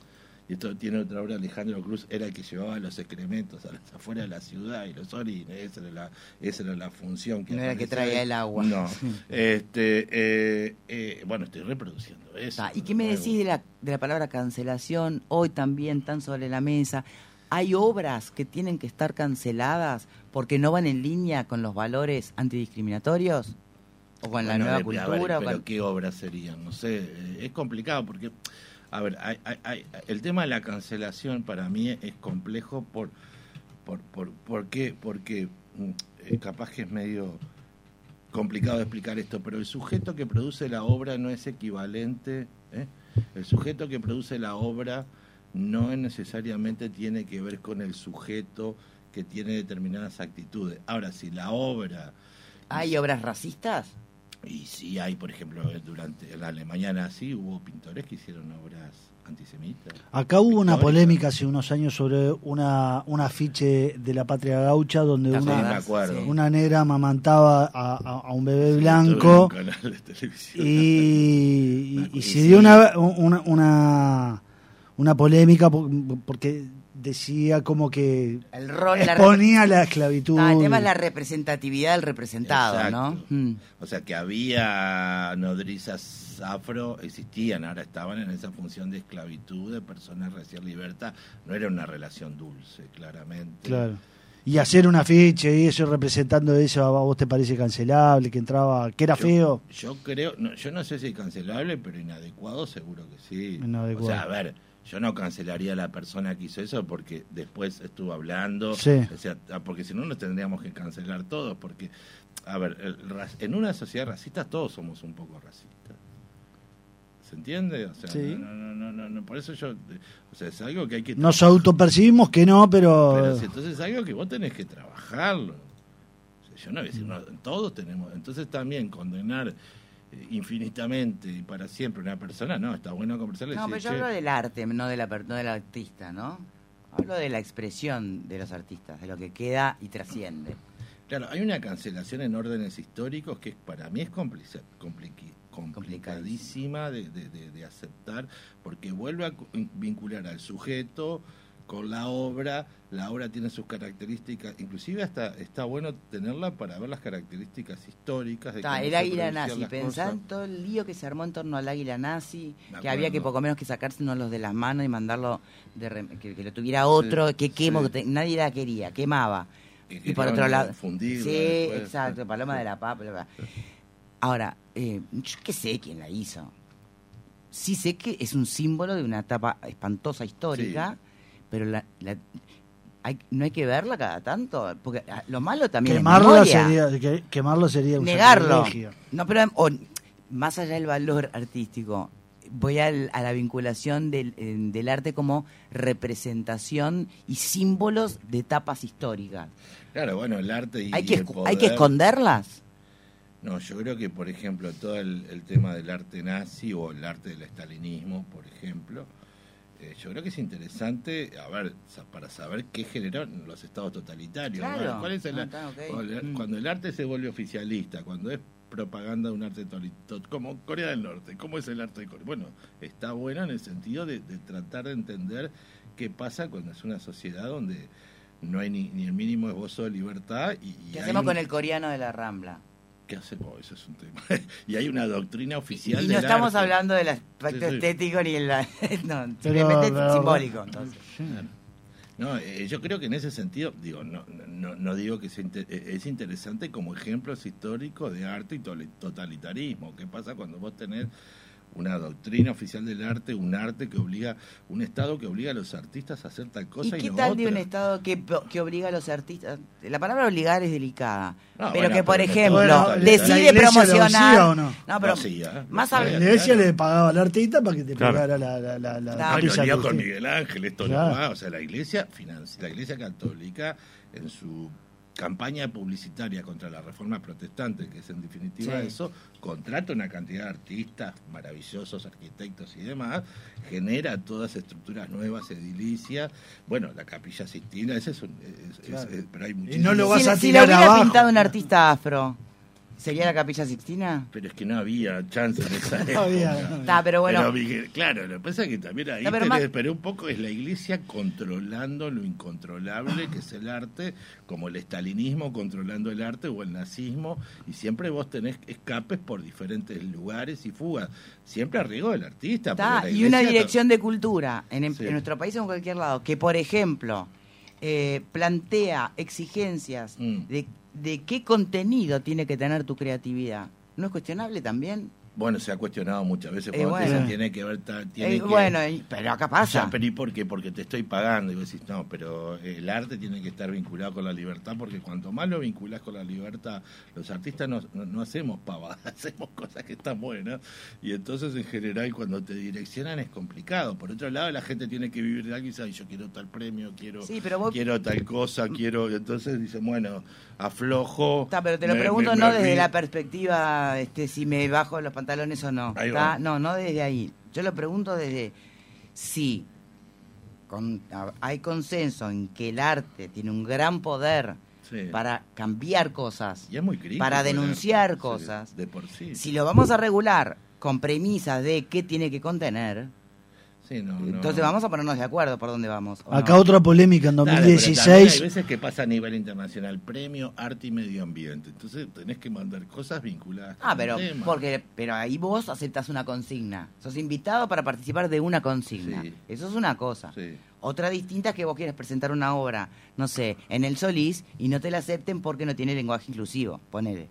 Speaker 5: y esto tiene otra obra, Alejandro Cruz era el que llevaba los excrementos a las afueras de la ciudad y los orines, esa era la, esa era la función. Que
Speaker 2: no era que traía el agua.
Speaker 5: No, este, eh, eh, bueno, estoy reproduciendo eso.
Speaker 2: Ah, ¿y qué me decís de la, de la palabra cancelación? Hoy también están sobre la mesa. ¿Hay obras que tienen que estar canceladas porque no van en línea con los valores antidiscriminatorios? ¿O con la
Speaker 5: Bueno,
Speaker 2: nueva
Speaker 5: de-
Speaker 2: cultura?
Speaker 5: a ver,
Speaker 2: o
Speaker 5: pero
Speaker 2: con-
Speaker 5: ¿qué obras serían? No sé, eh, es complicado porque, a ver, hay, hay- hay- el tema de la cancelación para mí es complejo por, por, por, ¿por qué? Porque mm, eh, capaz que es medio complicado de explicar esto, pero el sujeto que produce la obra no es equivalente, ¿eh? El sujeto que produce la obra no es necesariamente tiene que ver con el sujeto que tiene determinadas actitudes. Ahora, si la obra...
Speaker 2: ¿Hay obras racistas?
Speaker 5: Y sí hay, por ejemplo, durante en la Alemania nazi hubo pintores que hicieron obras antisemitas.
Speaker 4: Acá hubo una
Speaker 5: Pictóricas.
Speaker 4: polémica hace unos años sobre una un afiche de la Patria Gaucha donde
Speaker 2: ¿Te
Speaker 5: Sí,
Speaker 4: una,
Speaker 5: me acuerdo.
Speaker 2: Sí.
Speaker 4: una negra amamantaba a, a- a un bebé
Speaker 5: Sí,
Speaker 4: blanco
Speaker 5: estuve en un canal de televisión.
Speaker 4: y, y-
Speaker 5: Me
Speaker 4: y
Speaker 5: acuerdo,
Speaker 4: se
Speaker 5: sí.
Speaker 4: dio una, una, una, una polémica por- porque decía como que
Speaker 2: El rol, la
Speaker 4: exponía la esclavitud.
Speaker 2: Ah, el tema es la representatividad del representado,
Speaker 5: Exacto.
Speaker 2: ¿no? Mm.
Speaker 5: O sea que había nodrizas afro, existían, ahora estaban en esa función de esclavitud, de personas recién libertad. No era una relación dulce, claramente.
Speaker 4: Claro. Y hacer un afiche y eso representando eso, ¿a vos te parece cancelable? Que entraba, que era
Speaker 5: Yo-
Speaker 4: feo.
Speaker 5: Yo creo, no, yo no sé si cancelable, pero inadecuado seguro que sí.
Speaker 4: Inadecuado.
Speaker 5: O sea, a ver, yo no cancelaría a la persona que hizo eso porque después estuvo hablando.
Speaker 4: Sí.
Speaker 5: O sea, ah, porque si no nos tendríamos que cancelar todos. Porque, a ver, el ra- en una sociedad racista todos somos un poco racistas. ¿Se entiende? O sea,
Speaker 4: Sí.
Speaker 5: no, no, no, no, no, por eso yo, eh, o sea, es algo que hay que...
Speaker 4: Nos autopercibimos que no, pero...
Speaker 5: Pero si entonces es algo que vos tenés que trabajarlo. O sea, yo no voy a decir, no, todos tenemos. Entonces también condenar eh, infinitamente y para siempre a una persona, no, está bueno conversarle. y
Speaker 2: No, pero
Speaker 5: decir,
Speaker 2: yo
Speaker 5: "Che,
Speaker 2: hablo del arte, no, de la, per- no del artista, ¿no? Hablo de la expresión de los artistas, de lo que queda y trasciende.
Speaker 5: Claro, hay una cancelación en órdenes históricos que para mí es complica- compliqui- complicadísima de, de- de- de aceptar, porque vuelve a cu- vincular al sujeto con la obra. La obra tiene sus características, inclusive hasta está bueno tenerla para ver las características históricas de
Speaker 2: Está,
Speaker 5: cómo
Speaker 2: el
Speaker 5: se
Speaker 2: águila
Speaker 5: producían
Speaker 2: nazi,
Speaker 5: las
Speaker 2: pensá en
Speaker 5: cosas.
Speaker 2: todo el lío que se armó en torno al águila nazi,
Speaker 5: Me
Speaker 2: que había que
Speaker 5: acuerdo.
Speaker 2: poco menos que sacársenos los de las manos y mandarlo, de rem- que, que lo tuviera otro,
Speaker 5: Sí,
Speaker 2: que quemo,
Speaker 5: sí.
Speaker 2: que te- nadie la quería, quemaba.
Speaker 5: Y
Speaker 2: Y,
Speaker 5: que
Speaker 2: por
Speaker 5: iban
Speaker 2: otro
Speaker 5: a
Speaker 2: lado,
Speaker 5: fundirla
Speaker 2: sí,
Speaker 5: después.
Speaker 2: exacto, Paloma de la Papa. bla, bla. Ahora, eh, yo qué sé quién la hizo. Sí sé que es un símbolo de una etapa espantosa histórica, pero la, la- hay, no hay que verla cada tanto, porque ah, lo malo también
Speaker 4: Quemarlo
Speaker 2: es memoria.
Speaker 4: sería, que- quemarlo sería un
Speaker 2: Negarlo.
Speaker 4: sacrilegio.
Speaker 2: No, pero o, más allá del valor artístico, voy al- a la vinculación del, eh, del arte como representación y símbolos de etapas históricas.
Speaker 5: Claro, bueno, el arte y
Speaker 2: ¿Hay que,
Speaker 5: el
Speaker 2: escu-
Speaker 5: poder.
Speaker 2: ¿Hay que esconderlas?
Speaker 5: No, yo creo que, por ejemplo, todo el, el tema del arte nazi o el arte del estalinismo, por ejemplo, eh, yo creo que es interesante, a ver, sa- para saber qué generó los estados totalitarios.
Speaker 2: Claro.
Speaker 5: A ver, ¿cuál es el,
Speaker 2: Ah, está, ok.
Speaker 5: cuando, el-
Speaker 2: Mm.
Speaker 5: cuando el arte se vuelve oficialista, cuando es propaganda de un arte toli- to- como Corea del Norte, ¿cómo es el arte de Corea? Bueno, está bueno en el sentido de, de tratar de entender qué pasa cuando es una sociedad donde no hay ni, ni el mínimo esbozo de libertad y, y
Speaker 2: ¿Qué
Speaker 5: hay
Speaker 2: hacemos
Speaker 5: un-
Speaker 2: con el coreano de la Rambla?
Speaker 5: ¿Qué hacemos? Eso es un tema. Y hay una doctrina oficial
Speaker 2: Y no
Speaker 5: del
Speaker 2: estamos
Speaker 5: arte.
Speaker 2: hablando del aspecto
Speaker 5: Sí, sí.
Speaker 2: estético ni el... no,
Speaker 4: Pero-
Speaker 2: simplemente
Speaker 4: pero-
Speaker 2: simbólico. Entonces.
Speaker 5: Claro. No, eh, yo creo que en ese sentido, digo, no, no, no digo que sea inte- eh, es interesante como ejemplos históricos de arte y tole- totalitarismo. ¿Qué pasa cuando vos tenés una doctrina oficial del arte, un arte que obliga, un Estado que obliga a los artistas a hacer tal
Speaker 2: ¿Y
Speaker 5: cosa y,
Speaker 2: qué
Speaker 5: no
Speaker 2: tal de un
Speaker 5: otra?
Speaker 2: Estado que, que obliga a los artistas? La palabra obligar es delicada,
Speaker 5: No,
Speaker 2: pero
Speaker 5: bueno,
Speaker 2: que, por
Speaker 5: pero
Speaker 2: ejemplo,
Speaker 5: bueno, la-
Speaker 2: decide
Speaker 4: la iglesia lo
Speaker 2: promocionar...
Speaker 4: hacía, ¿o no?
Speaker 2: No, pero
Speaker 5: Lo hacía,
Speaker 2: más
Speaker 5: lo
Speaker 2: hab-
Speaker 4: La
Speaker 5: hacía.
Speaker 4: iglesia
Speaker 5: claro.
Speaker 4: le pagaba al artista para que te
Speaker 3: Claro.
Speaker 4: pegara la, la, la, la
Speaker 2: Claro.
Speaker 5: Ay, lo
Speaker 4: capilla
Speaker 5: lío con
Speaker 4: Sistina.
Speaker 5: Miguel Ángel, esto
Speaker 4: Claro.
Speaker 5: no va. O sea, la iglesia financia, la iglesia católica en su campaña publicitaria contra la reforma protestante, que es en definitiva
Speaker 2: Sí.
Speaker 5: eso, contrata una cantidad de artistas maravillosos, arquitectos y demás, genera todas estructuras nuevas, edilicias. Bueno, la capilla Sistina, ese es un... es- es-
Speaker 4: Claro.
Speaker 5: es- pero hay
Speaker 4: Y no
Speaker 5: muchísimos-
Speaker 4: lo vas
Speaker 2: si,
Speaker 4: a
Speaker 2: si lo
Speaker 4: tirar
Speaker 2: hubiera
Speaker 4: abajo.
Speaker 2: pintado un artista afro, ¿Sería la Capilla Sixtina?
Speaker 5: Pero es que no había chance en esa época.
Speaker 4: No había, no había.
Speaker 2: Está, pero bueno.
Speaker 5: Pero, Miguel, claro, lo que pasa es que también ahí
Speaker 2: No, pero
Speaker 5: tenés,
Speaker 2: más-
Speaker 5: pero un poco es la iglesia controlando lo incontrolable que es el arte, como el estalinismo controlando el arte o el nazismo, y siempre vos tenés escapes por diferentes lugares y fugas, siempre a riesgo del artista.
Speaker 2: Está,
Speaker 5: porque la
Speaker 2: y una
Speaker 5: iglesia
Speaker 2: dirección de cultura en, en-
Speaker 5: Sí.
Speaker 2: en nuestro país o en cualquier lado, que por ejemplo eh, plantea exigencias
Speaker 5: Mm.
Speaker 2: de, de qué contenido tiene que tener tu creatividad. ¿No es cuestionable también?
Speaker 5: Bueno, se ha cuestionado muchas veces
Speaker 2: Eh,
Speaker 5: cuando
Speaker 2: bueno.
Speaker 5: te dicen, tiene que ver, ta- tiene
Speaker 2: Eh,
Speaker 5: que...
Speaker 2: bueno, y- pero acá pasa.
Speaker 5: Ya, pero ¿y por qué? Porque te estoy pagando. Y vos decís, no, pero el arte tiene que estar vinculado con la libertad, porque cuanto más lo vinculás con la libertad, los artistas no, no, no hacemos pavadas, hacemos cosas que están buenas. Y entonces, en general, cuando te direccionan es complicado. Por otro lado, la gente tiene que vivir de algo y dice, "Ay, yo quiero tal premio, quiero,
Speaker 2: Sí, pero vos-
Speaker 5: quiero tal cosa, quiero... Y entonces dicen, bueno, aflojo...
Speaker 2: Está, pero te lo
Speaker 5: me-
Speaker 2: pregunto
Speaker 5: me-
Speaker 2: no
Speaker 5: me
Speaker 2: desde
Speaker 5: olvido".
Speaker 2: la perspectiva este, si me bajo los pantalones o no.
Speaker 5: Ahí
Speaker 2: ¿Está?
Speaker 5: va.
Speaker 2: No, no desde ahí. Yo lo pregunto desde si con- a- hay consenso en que el arte tiene un gran poder
Speaker 5: Sí.
Speaker 2: para cambiar cosas,
Speaker 5: Y es muy crítico
Speaker 2: para
Speaker 5: el
Speaker 2: denunciar
Speaker 5: arte,
Speaker 2: cosas.
Speaker 5: sí, de por sí.
Speaker 2: Si lo vamos a regular con premisas de qué tiene que contener,
Speaker 5: Sí, no, no.
Speaker 2: entonces vamos a ponernos de acuerdo por dónde vamos. ¿o
Speaker 4: Acá
Speaker 2: no?
Speaker 4: otra polémica en
Speaker 5: Dale, pero también hay
Speaker 4: dos mil dieciséis.
Speaker 5: veces que pasa a nivel internacional, premio arte y medio ambiente. Entonces tenés que mandar cosas vinculadas con
Speaker 2: Ah,
Speaker 5: el
Speaker 2: pero
Speaker 5: tema.
Speaker 2: porque pero ahí vos aceptas una consigna. Sos invitado para participar de una consigna.
Speaker 5: Sí.
Speaker 2: Eso es una cosa.
Speaker 5: Sí.
Speaker 2: Otra distinta es que vos quieras presentar una obra, no sé, en el Solís y no te la acepten porque no tiene lenguaje inclusivo. Ponele.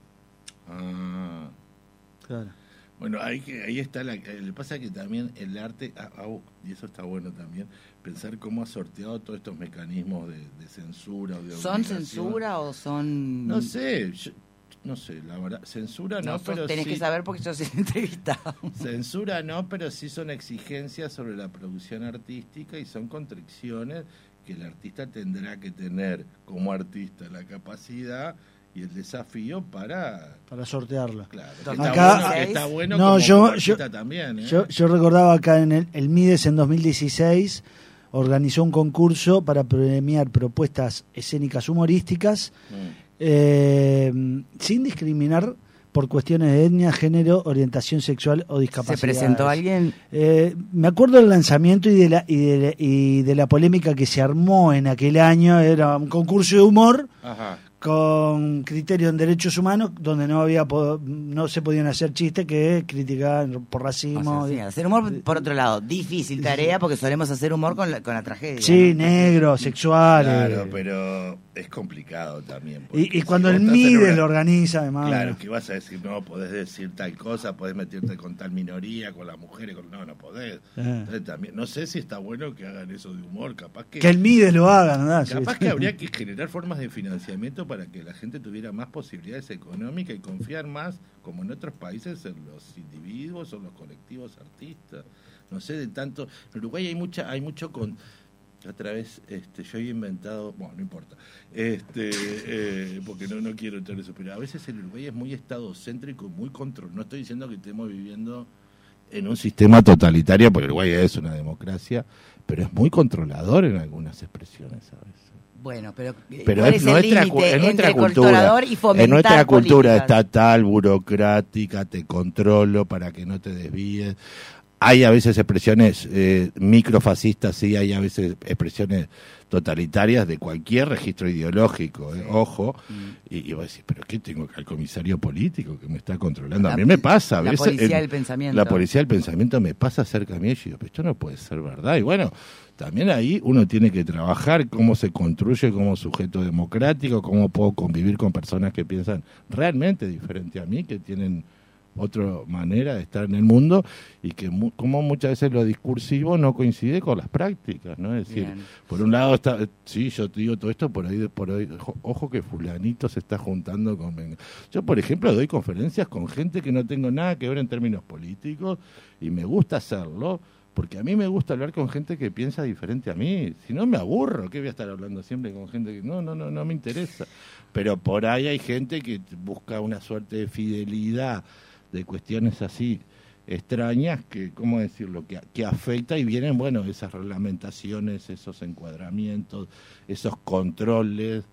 Speaker 5: Ah.
Speaker 4: Claro.
Speaker 5: Bueno, ahí, que- ahí está la... Le pasa que también el arte, ah, ah, y eso está bueno también, pensar cómo ha sorteado todos estos mecanismos de, de censura o de
Speaker 2: ¿Son
Speaker 5: obligación.
Speaker 2: censura o son...?
Speaker 5: No sé, yo- no sé, la verdad, censura no,
Speaker 2: No, sos-
Speaker 5: pero
Speaker 2: tenés
Speaker 5: sí...
Speaker 2: que saber porque yo soy entrevistado.
Speaker 5: Censura no, pero sí son exigencias sobre la producción artística y son constricciones que el artista tendrá que tener como artista la capacidad y el desafío para...
Speaker 4: Para sortearla.
Speaker 5: Claro, que
Speaker 2: Acá-
Speaker 5: está bueno, que está bueno
Speaker 4: No,
Speaker 5: como,
Speaker 4: yo-
Speaker 5: como
Speaker 4: yo-
Speaker 5: artista también. ¿eh?
Speaker 4: Yo, yo recordaba acá en el, el Mides en dos mil dieciséis organizó un concurso para premiar propuestas escénicas humorísticas
Speaker 5: Mm.
Speaker 4: eh, sin discriminar por cuestiones de etnia, género, orientación sexual o
Speaker 2: ¿Se
Speaker 4: discapacidad.
Speaker 2: presentó alguien?
Speaker 4: Eh, me acuerdo del lanzamiento y de, la, y, de la, y de la polémica que se armó en aquel año. Era un concurso de humor
Speaker 5: Ajá.
Speaker 4: con criterio en derechos humanos donde no había po- no se podían hacer chistes que criticaban por racismo.
Speaker 2: O sea, sí, hacer humor, por otro lado, difícil tarea porque solemos hacer humor con la, con la tragedia.
Speaker 4: Sí,
Speaker 2: ¿no?
Speaker 4: negro, sexual.
Speaker 5: Claro,
Speaker 4: eh.
Speaker 5: pero es complicado también. porque
Speaker 4: Y, y
Speaker 5: si
Speaker 4: cuando
Speaker 5: vos
Speaker 4: el
Speaker 5: estás en
Speaker 4: MIDE
Speaker 5: una-
Speaker 4: lo organiza, además.
Speaker 5: Claro, que vas a decir, no, podés decir tal cosa, podés meterte con tal minoría, con las mujeres, con... no, no podés.
Speaker 4: Eh.
Speaker 5: Entonces, también, no sé si está bueno que hagan eso de humor, capaz que...
Speaker 4: Que el MIDE lo haga, ¿no? Sí.
Speaker 5: Capaz que habría que generar formas de financiamiento para que la gente tuviera más posibilidades económicas y confiar más, como en otros países, en los individuos o los colectivos artistas. No sé, de tanto... En Uruguay hay mucha hay mucho con... Otra vez, este, yo había inventado... Bueno, no importa. Este, eh, porque no, no quiero entrar en eso. Pero a veces el Uruguay es muy estadocéntrico, muy control. No estoy diciendo que estemos viviendo en un sistema totalitario, porque Uruguay es una democracia, pero es muy controlador en algunas expresiones, ¿sabes?
Speaker 2: Bueno, pero,
Speaker 5: Pero
Speaker 2: ¿cuál
Speaker 5: es,
Speaker 2: es el
Speaker 5: nuestra, cu-
Speaker 2: límite
Speaker 5: es nuestra
Speaker 2: entre
Speaker 5: cultura,
Speaker 2: controlador y fomentar
Speaker 5: es nuestra cultura
Speaker 2: políticas?
Speaker 5: estatal, burocrática, te controlo para que no te desvíes. Hay a veces expresiones eh, microfascistas, sí, hay a veces expresiones totalitarias de cualquier registro ideológico, eh, ojo,
Speaker 2: Mm.
Speaker 5: y, y vos decís, pero ¿qué tengo acá? El comisario político que me está controlando. A
Speaker 2: La-
Speaker 5: mí me pasa a
Speaker 2: la
Speaker 5: veces.
Speaker 2: policía
Speaker 5: el-
Speaker 2: del pensamiento.
Speaker 5: La policía del pensamiento me pasa cerca a mí y yo digo, pero esto no puede ser verdad. Y bueno, también ahí uno tiene que trabajar cómo se construye como sujeto democrático, cómo puedo convivir con personas que piensan realmente diferente a mí, que tienen otra manera de estar en el mundo y que mu- como muchas veces lo discursivo no coincide con las prácticas, ¿no? Es decir,
Speaker 2: Bien.
Speaker 5: por un lado está, sí, yo te digo todo esto, por ahí, por ahí, ojo, ojo que fulanito se está juntando con... venga. Yo, por ejemplo, doy conferencias con gente que no tengo nada que ver en términos políticos y me gusta hacerlo porque a mí me gusta hablar con gente que piensa diferente a mí. Si no, me aburro. ¿Qué voy a estar hablando siempre con gente que no, no, no, no me interesa? Pero por ahí hay gente que busca una suerte de fidelidad, de cuestiones así extrañas que, ¿cómo decirlo?, que, que afecta y vienen, bueno, esas reglamentaciones, esos encuadramientos, esos controles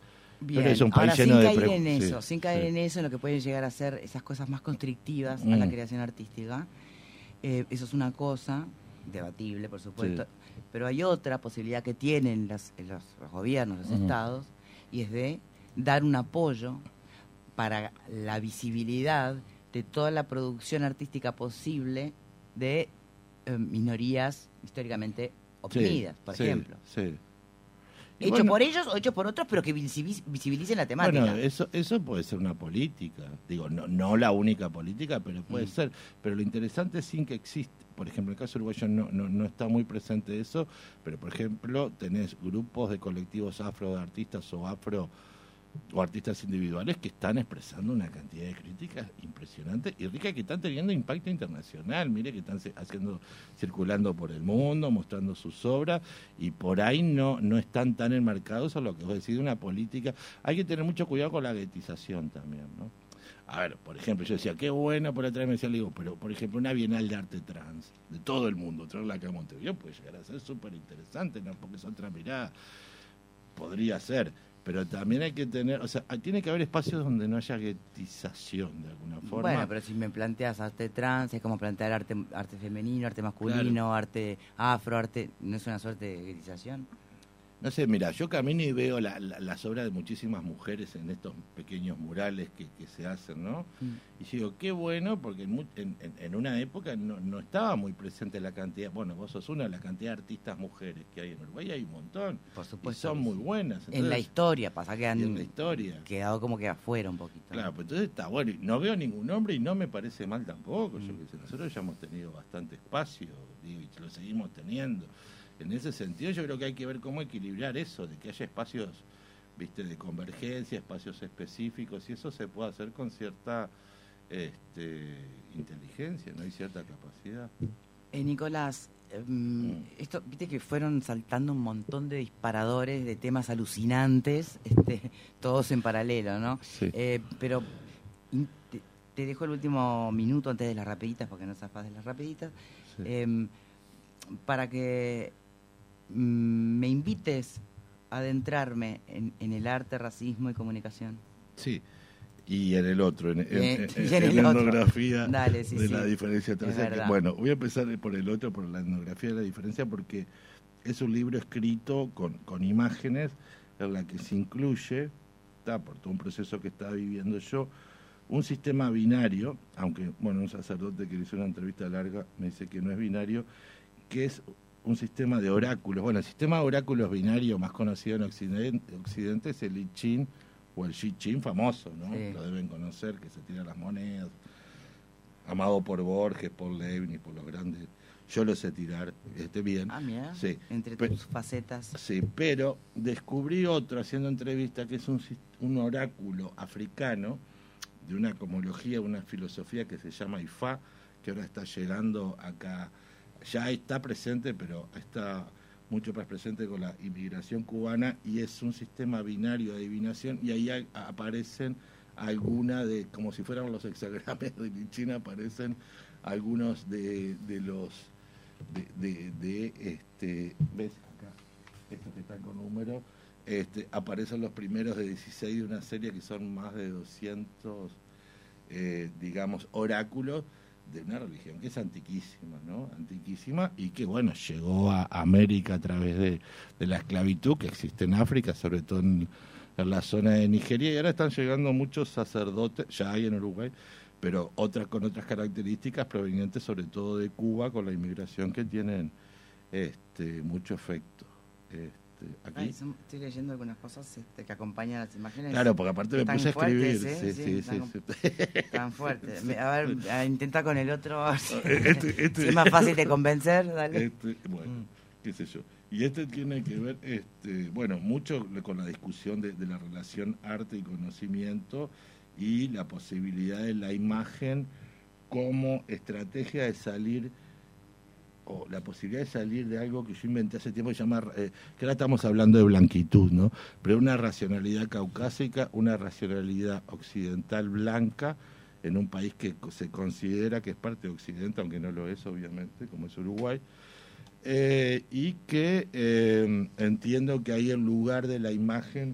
Speaker 2: Bien,
Speaker 5: Pero es un país
Speaker 2: ahora
Speaker 5: lleno
Speaker 2: sin
Speaker 5: de
Speaker 2: caer
Speaker 5: pre-
Speaker 2: en eso,
Speaker 5: sí,
Speaker 2: sin caer
Speaker 5: sí.
Speaker 2: en eso, en lo que pueden llegar a ser esas cosas más constrictivas
Speaker 5: Mm.
Speaker 2: a la creación artística, eh, eso es una cosa debatible, por supuesto,
Speaker 5: Sí.
Speaker 2: pero hay otra posibilidad que tienen las, los, los gobiernos, los
Speaker 5: Ujú.
Speaker 2: estados, y es de dar un apoyo para la visibilidad de toda la producción artística posible de eh, minorías históricamente oprimidas, por
Speaker 5: sí,
Speaker 2: ejemplo.
Speaker 5: Sí. Y
Speaker 2: Hecho
Speaker 5: bueno,
Speaker 2: por ellos o hecho por otros, pero que visibiliz- visibilicen la temática.
Speaker 5: Bueno, eso, eso puede ser una política. Digo, no, no la única política, pero puede
Speaker 2: Mm.
Speaker 5: ser. Pero lo interesante es sin que existe. Por ejemplo, en el caso uruguayo no, no, no está muy presente eso, pero por ejemplo, tenés grupos de colectivos afro de artistas o afro o artistas individuales que están expresando una cantidad de críticas impresionantes y ricas que están teniendo impacto internacional. Mire que están se- haciendo, circulando por el mundo, mostrando sus obras y por ahí no, no están tan enmarcados a lo que vos decís de una política. Hay que tener mucho cuidado con la guetización también, ¿no? A ver, por ejemplo, yo decía, qué bueno por atrás me decía, le digo, pero por ejemplo, una bienal de arte trans, de todo el mundo, traerla acá a Montevideo puede llegar a ser súper interesante, ¿no? Porque es otra mirada, podría ser. Pero también hay que tener, o sea, tiene que haber espacios donde no haya guetización de alguna forma.
Speaker 2: Bueno, pero si me planteas arte trans, es como plantear arte arte femenino, arte masculino,
Speaker 5: Claro.
Speaker 2: arte afro, arte... ¿No es una suerte de guetización?
Speaker 5: No sé, mira, yo camino y veo la, la- las obras de muchísimas mujeres en estos pequeños murales que, que se hacen, ¿no?
Speaker 2: Mm.
Speaker 5: Y yo digo, qué bueno, porque en, mu- en, en- en una época no, no estaba muy presente la cantidad, bueno, vos sos una, la cantidad de artistas mujeres que hay en Uruguay, hay un montón.
Speaker 2: Por
Speaker 5: Y
Speaker 2: supuesto.
Speaker 5: son
Speaker 2: que
Speaker 5: muy
Speaker 2: sí.
Speaker 5: buenas.
Speaker 2: En
Speaker 5: Entonces-
Speaker 2: la historia pasa que
Speaker 5: y en
Speaker 2: han
Speaker 5: la historia.
Speaker 2: quedado como que afuera un poquito.
Speaker 5: Claro, pues entonces está bueno. Y no veo ningún hombre y no me parece mal tampoco. Yo
Speaker 2: Mm.
Speaker 5: que sé, nosotros ya hemos tenido bastante espacio, digo, y lo seguimos teniendo. En ese sentido yo creo que hay que ver cómo equilibrar eso, de que haya espacios, viste, de convergencia, espacios específicos, y eso se puede hacer con cierta este, inteligencia, ¿no? Y cierta capacidad.
Speaker 2: Eh, Nicolás, eh, mm,
Speaker 5: Mm.
Speaker 2: esto, viste que fueron saltando un montón de disparadores de temas alucinantes, este, todos en paralelo, ¿no?
Speaker 5: Sí.
Speaker 2: Eh, pero in- te, te dejo el último minuto antes de las rapiditas, porque no zafás de las rapiditas,
Speaker 5: Sí.
Speaker 2: em, para que mm, me invites a adentrarme en, en el arte, racismo y comunicación.
Speaker 5: Sí. Y en el otro, en, en,
Speaker 2: Bien,
Speaker 5: en-
Speaker 2: y en
Speaker 5: en
Speaker 2: el
Speaker 5: la
Speaker 2: otro.
Speaker 5: etnografía
Speaker 2: Dale, sí,
Speaker 5: de
Speaker 2: sí.
Speaker 5: la diferencia.
Speaker 2: Es
Speaker 5: tercera, que-
Speaker 2: verdad.
Speaker 5: bueno, voy a empezar por el otro, por la etnografía de la diferencia, porque es un libro escrito con, con imágenes en la que se incluye, está por todo un proceso que estaba viviendo yo, un sistema binario, aunque, bueno, un sacerdote que le hizo una entrevista larga me dice que no es binario, que es un sistema de oráculos. Bueno, el sistema de oráculos binario más conocido en Occidente, Occidente es el I Ching o el Xi Ching famoso, ¿no?
Speaker 2: Sí.
Speaker 5: Lo deben conocer, que se tiran las monedas, amado por Borges, por Leibniz, por los grandes. Yo lo sé tirar, esté bien.
Speaker 2: Ah, mira,
Speaker 5: Sí.
Speaker 2: entre
Speaker 5: Pe-
Speaker 2: tus facetas.
Speaker 5: Sí, pero descubrí otro haciendo entrevista que es un, sis- un oráculo africano de una cosmología, una filosofía que se llama Ifá, que ahora está llegando acá, ya está presente, pero está mucho más presente con la inmigración cubana, y es un sistema binario de adivinación, y ahí a- aparecen algunas de, como si fueran los hexagramas de China, aparecen algunos de, de los de, de, de, este, ves acá, estos que están con números, este, aparecen los primeros de dieciséis de una serie que son más de doscientos, eh, digamos, oráculos de una religión que es antiquísima, ¿no? Antiquísima, y que, bueno, llegó a América a través de, de la esclavitud que existe en África, sobre todo en, en la zona de Nigeria, y ahora están llegando muchos sacerdotes, ya hay en Uruguay, pero otras con otras características provenientes sobre todo de Cuba, con la inmigración que tienen este mucho efecto. Este, aquí.
Speaker 2: Ay, son- estoy leyendo algunas cosas este, que acompañan las imágenes.
Speaker 5: Claro, porque aparte me
Speaker 2: tan
Speaker 5: puse a escribir.
Speaker 2: fuertes,
Speaker 5: Sí,
Speaker 2: ¿eh?
Speaker 5: sí,
Speaker 2: Sí,
Speaker 5: sí,
Speaker 2: tan-
Speaker 5: sí.
Speaker 2: Tan fuerte. Me- A ver, a- intenta con el otro. a ver si-
Speaker 5: Este- este-
Speaker 2: si es más fácil de convencer, dale.
Speaker 5: Este, bueno,
Speaker 2: Mm.
Speaker 5: qué sé yo. Y este tiene que ver, este, bueno, mucho con la discusión de, de la relación arte y conocimiento y la posibilidad de la imagen como estrategia de salir, o la posibilidad de salir de algo que yo inventé hace tiempo que se llama, eh, que ahora estamos hablando de blanquitud, ¿no? Pero una racionalidad caucásica, una racionalidad occidental blanca, en un país que se considera que es parte de Occidente, aunque no lo es, obviamente, como es Uruguay, eh, y que eh, entiendo que ahí el lugar de la imagen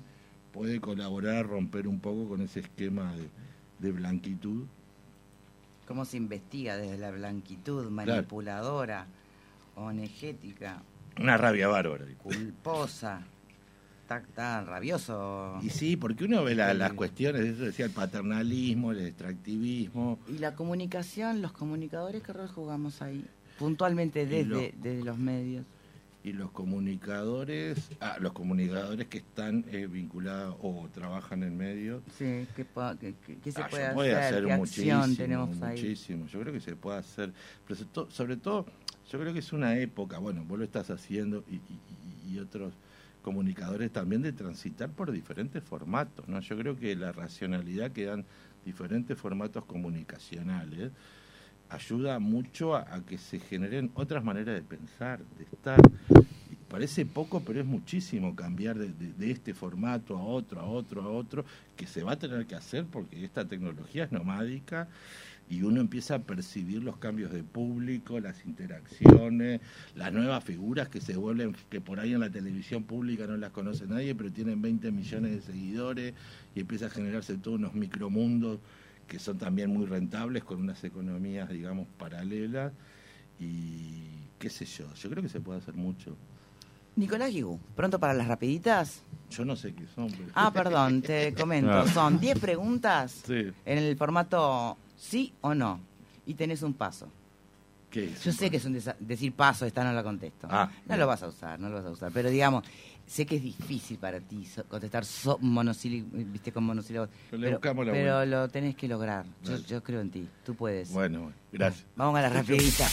Speaker 5: puede colaborar a romper un poco con ese esquema de, de blanquitud.
Speaker 2: ¿Cómo se investiga desde la blanquitud manipuladora, claro, onegética?
Speaker 5: Una rabia bárbara.
Speaker 2: Culposa. Está, está rabioso.
Speaker 5: Y sí, porque uno ve la, las cuestiones, eso decía, el paternalismo, el extractivismo.
Speaker 2: Y la comunicación, los comunicadores, ¿qué rol jugamos ahí? Puntualmente desde, los, desde los medios.
Speaker 5: Y los comunicadores, ah, los comunicadores que están eh, vinculados o trabajan en medios.
Speaker 2: Sí, ¿qué, qué, qué se
Speaker 5: ah,
Speaker 2: puede,
Speaker 5: puede
Speaker 2: hacer?
Speaker 5: hacer
Speaker 2: ¿Qué
Speaker 5: muchísimo,
Speaker 2: acción tenemos ahí?
Speaker 5: Muchísimo, yo creo que se puede hacer. Pero sobre todo, yo creo que es una época, bueno, vos lo estás haciendo y, y, y otros comunicadores también, de transitar por diferentes formatos, ¿no? Yo creo que la racionalidad que dan diferentes formatos comunicacionales ayuda mucho a, a que se generen otras maneras de pensar, de estar. Y parece poco, pero es muchísimo cambiar de, de, de este formato a otro, a otro, a otro, que se va a tener que hacer porque esta tecnología es nomádica y uno empieza a percibir los cambios de público, las interacciones, las nuevas figuras que se vuelven, que por ahí en la televisión pública no las conoce nadie, pero tienen veinte millones de seguidores, y empieza a generarse todos unos micromundos que son también muy rentables, con unas economías, digamos, paralelas, y qué sé yo, yo creo que se puede hacer mucho.
Speaker 2: Nicolás Guigú, ¿pronto para las rapiditas?
Speaker 5: Yo no sé qué son. Pero...
Speaker 2: Ah, perdón, te comento.
Speaker 5: Ah.
Speaker 2: Son diez preguntas
Speaker 5: sí.
Speaker 2: en el formato sí o no, y tenés un paso.
Speaker 5: ¿Qué es?
Speaker 2: Yo sé que es un desa- decir paso, esta no la contesto.
Speaker 5: Ah,
Speaker 2: no
Speaker 5: bien.
Speaker 2: lo vas a usar, no lo vas a usar, pero digamos, sé que es difícil para ti so- contestar so- monosílabos, viste, con monosílabos,
Speaker 5: Pero le
Speaker 2: pero,
Speaker 5: buscamos la
Speaker 2: pero
Speaker 5: vuelta.
Speaker 2: lo tenés que lograr. Yo,
Speaker 5: Dale.
Speaker 2: yo creo en ti, tú puedes.
Speaker 5: Bueno, bueno, gracias.
Speaker 2: Vamos a la rapidita.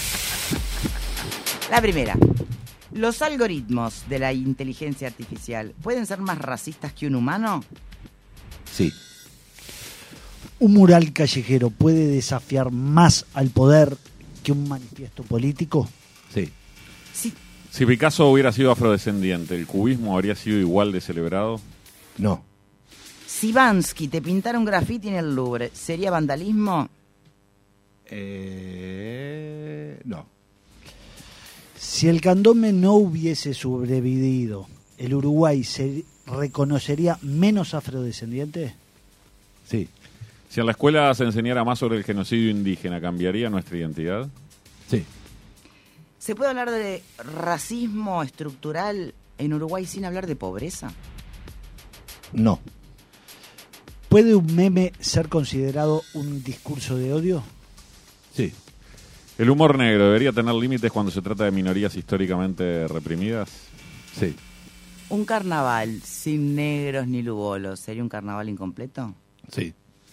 Speaker 2: La primera. ¿Los algoritmos de la inteligencia artificial pueden ser más racistas que un humano?
Speaker 5: Sí.
Speaker 4: ¿Un mural callejero puede desafiar más al poder que un manifiesto político?
Speaker 5: Sí.
Speaker 2: Sí.
Speaker 3: Si Picasso hubiera sido afrodescendiente, ¿el cubismo habría sido igual de celebrado?
Speaker 5: No.
Speaker 2: Si Bansky te pintara un grafiti en el Louvre, ¿sería vandalismo?
Speaker 5: Eh... No.
Speaker 4: Si el candombe no hubiese sobrevivido, ¿el Uruguay se reconocería menos afrodescendiente?
Speaker 5: Sí.
Speaker 3: Si en la escuela se enseñara más sobre el genocidio indígena, ¿cambiaría nuestra identidad?
Speaker 5: Sí.
Speaker 2: ¿Se puede hablar de racismo estructural en Uruguay sin hablar de pobreza?
Speaker 5: No.
Speaker 4: ¿Puede un meme ser considerado un discurso de odio?
Speaker 5: Sí.
Speaker 3: ¿El humor negro debería tener límites cuando se trata de minorías históricamente reprimidas?
Speaker 5: Sí.
Speaker 2: ¿Un carnaval sin negros ni lugolos sería un carnaval incompleto?
Speaker 5: Sí.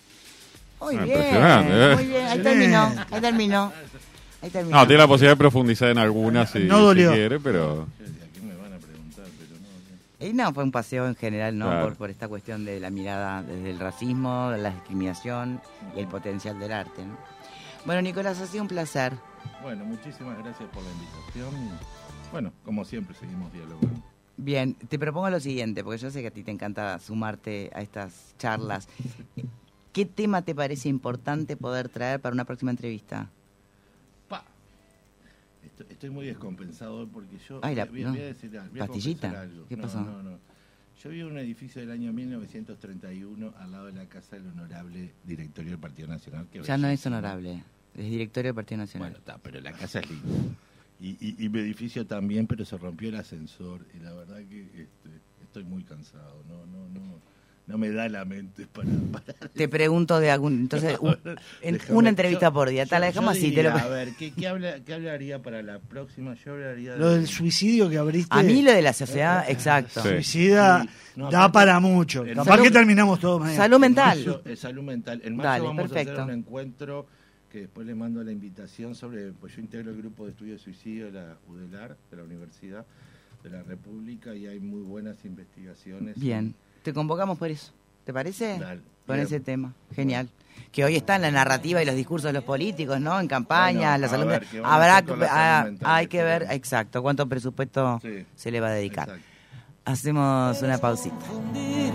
Speaker 2: Muy
Speaker 3: Ah,
Speaker 2: bien,
Speaker 3: impresionante, ¿eh?
Speaker 2: muy bien, ahí terminó, ahí terminó. Ahí terminó.
Speaker 3: No, tiene la posibilidad de profundizar en algunas si,
Speaker 4: No dolió.
Speaker 3: si quiere, pero...
Speaker 5: Aquí me van a preguntar, pero no.
Speaker 2: Y no, fue un paseo en general, ¿no?
Speaker 3: Claro.
Speaker 2: Por, por esta cuestión de la mirada desde el racismo, la discriminación y el potencial del arte, ¿no? Bueno, Nicolás, ha sido un placer.
Speaker 5: Bueno, muchísimas gracias por la invitación. Y, bueno, como siempre, seguimos dialogando.
Speaker 2: Bien, te propongo lo siguiente, porque yo sé que a ti te encanta sumarte a estas charlas. ¿Qué tema te parece importante poder traer para una próxima entrevista?
Speaker 5: Pa. Estoy, estoy muy descompensado hoy porque yo...
Speaker 2: Ay, la-
Speaker 5: voy,
Speaker 2: no.
Speaker 5: voy a decir algo. voy a
Speaker 2: ¿Pastillita?
Speaker 5: confesar algo.
Speaker 2: ¿Qué
Speaker 5: No,
Speaker 2: pasó?
Speaker 5: No, no. Yo vi un edificio del año mil novecientos treinta y uno al lado de la casa del honorable directorio del Partido Nacional. Que
Speaker 2: Ya no es
Speaker 5: bellísimo.
Speaker 2: honorable, es directorio del Partido Nacional.
Speaker 5: Bueno, está, pero la casa es linda. Y, y, y mi edificio también, pero se rompió el ascensor. Y la verdad que este, estoy muy cansado. No, no, no. No me da la mente para... para
Speaker 2: Te pregunto de algún... Entonces, un- en-
Speaker 5: Déjame-
Speaker 2: una entrevista
Speaker 5: yo-
Speaker 2: por día.
Speaker 5: yo-
Speaker 2: Tal, la dejamos
Speaker 5: yo
Speaker 2: así. Te lo...
Speaker 5: diría, a ver, ¿qué, qué, habla, ¿qué hablaría para la próxima? Yo hablaría de...
Speaker 4: Lo del suicidio que abriste.
Speaker 2: A mí lo de la sociedad, exacto.
Speaker 3: Sí.
Speaker 4: Suicida
Speaker 5: Sí. No,
Speaker 4: da
Speaker 5: aparte-
Speaker 4: para mucho.
Speaker 5: el-
Speaker 4: Capaz
Speaker 2: Salud-
Speaker 4: que terminamos todos mañana.
Speaker 2: Salud
Speaker 5: En
Speaker 2: mental.
Speaker 5: mayo, eh, salud mental. En mayo
Speaker 2: Dale,
Speaker 5: vamos
Speaker 2: perfecto.
Speaker 5: a hacer un encuentro que después le mando la invitación sobre... Pues yo integro el grupo de estudio de suicidio de la UDELAR, de la Universidad de la República, y hay muy buenas investigaciones.
Speaker 2: Bien, te convocamos por eso. ¿Te parece?
Speaker 5: Dale.
Speaker 2: Con
Speaker 5: Bien.
Speaker 2: ese tema. Genial. Que hoy está en la narrativa y los discursos de los políticos, ¿no? En campaña,
Speaker 5: Bueno,
Speaker 2: la
Speaker 5: a
Speaker 2: salud
Speaker 5: ver,
Speaker 2: mental.
Speaker 5: ¿qué vamos a
Speaker 2: Habrá
Speaker 5: hacer con la salud
Speaker 2: ah,
Speaker 5: mental?
Speaker 2: hay que ver,
Speaker 5: Excelente.
Speaker 2: exacto, cuánto presupuesto
Speaker 5: Sí.
Speaker 2: se le va a dedicar.
Speaker 5: Exacto.
Speaker 2: Hacemos una pausita.
Speaker 1: Confundir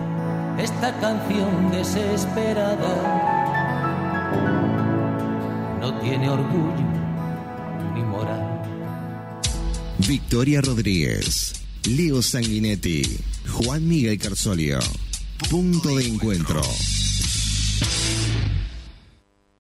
Speaker 1: esta canción desesperada no tiene orgullo ni moral.
Speaker 6: Victoria Rodríguez, Leo Sanguinetti, Juan Miguel Carsolio. Punto de encuentro.